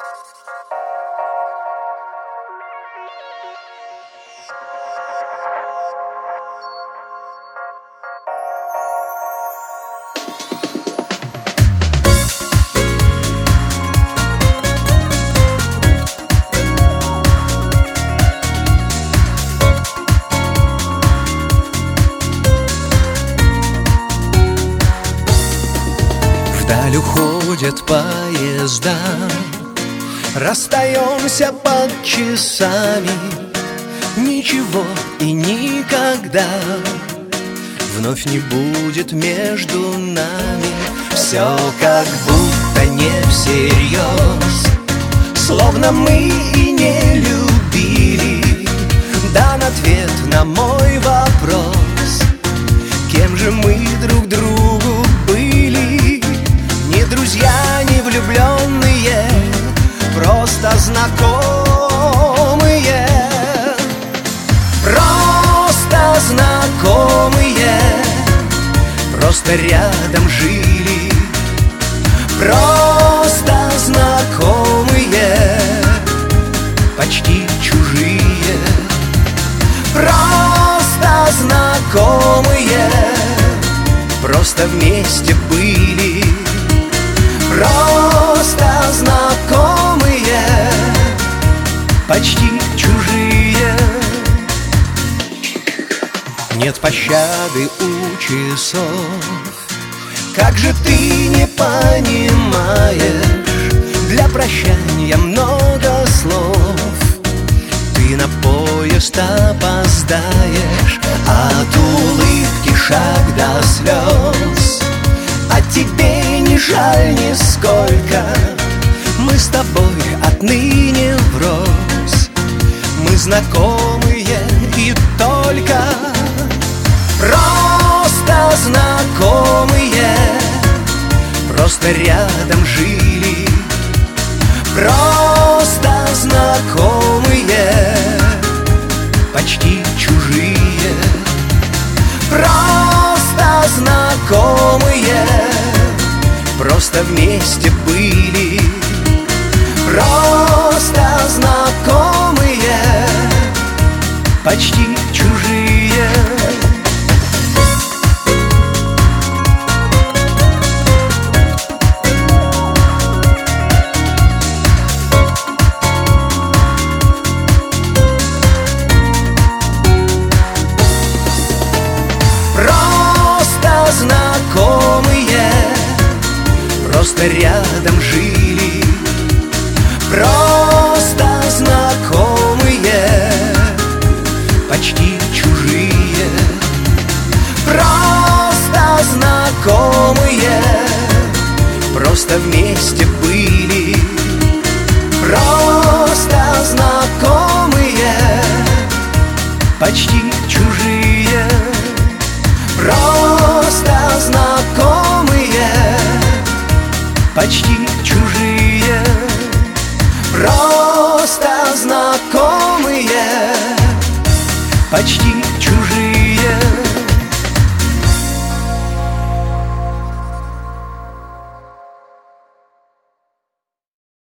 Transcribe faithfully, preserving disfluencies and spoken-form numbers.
Вдаль уходят поезда, расстаемся под часами. Ничего и никогда вновь не будет между нами. Все как будто не всерьез, словно мы и не любили. Дан ответ на мой вопрос: кем же мы друг другу были? Не друзья, не влюбленные, просто знакомые. Просто знакомые, просто рядом жили. Просто знакомые, почти чужие. Просто знакомые, просто вместе были. Просто знакомые, почти чужие. Нет пощады у часов, как же ты не понимаешь? Для прощания много слов, ты на поезд опоздаешь. От улыбки шаг до слез, а тебе не жаль нисколько. Мы с тобой отныне врозь, мы знакомые и только. Просто знакомые, просто рядом жили. Просто знакомые, почти чужие. Просто знакомые, просто вместе были. Просто знакомые, почти чужие. Знакомые, просто рядом жили. Просто знакомые, почти чужие. Просто знакомые, просто вместе были. Просто знакомые, почти чужие. Просто знакомые, почти чужие. Просто знакомые, почти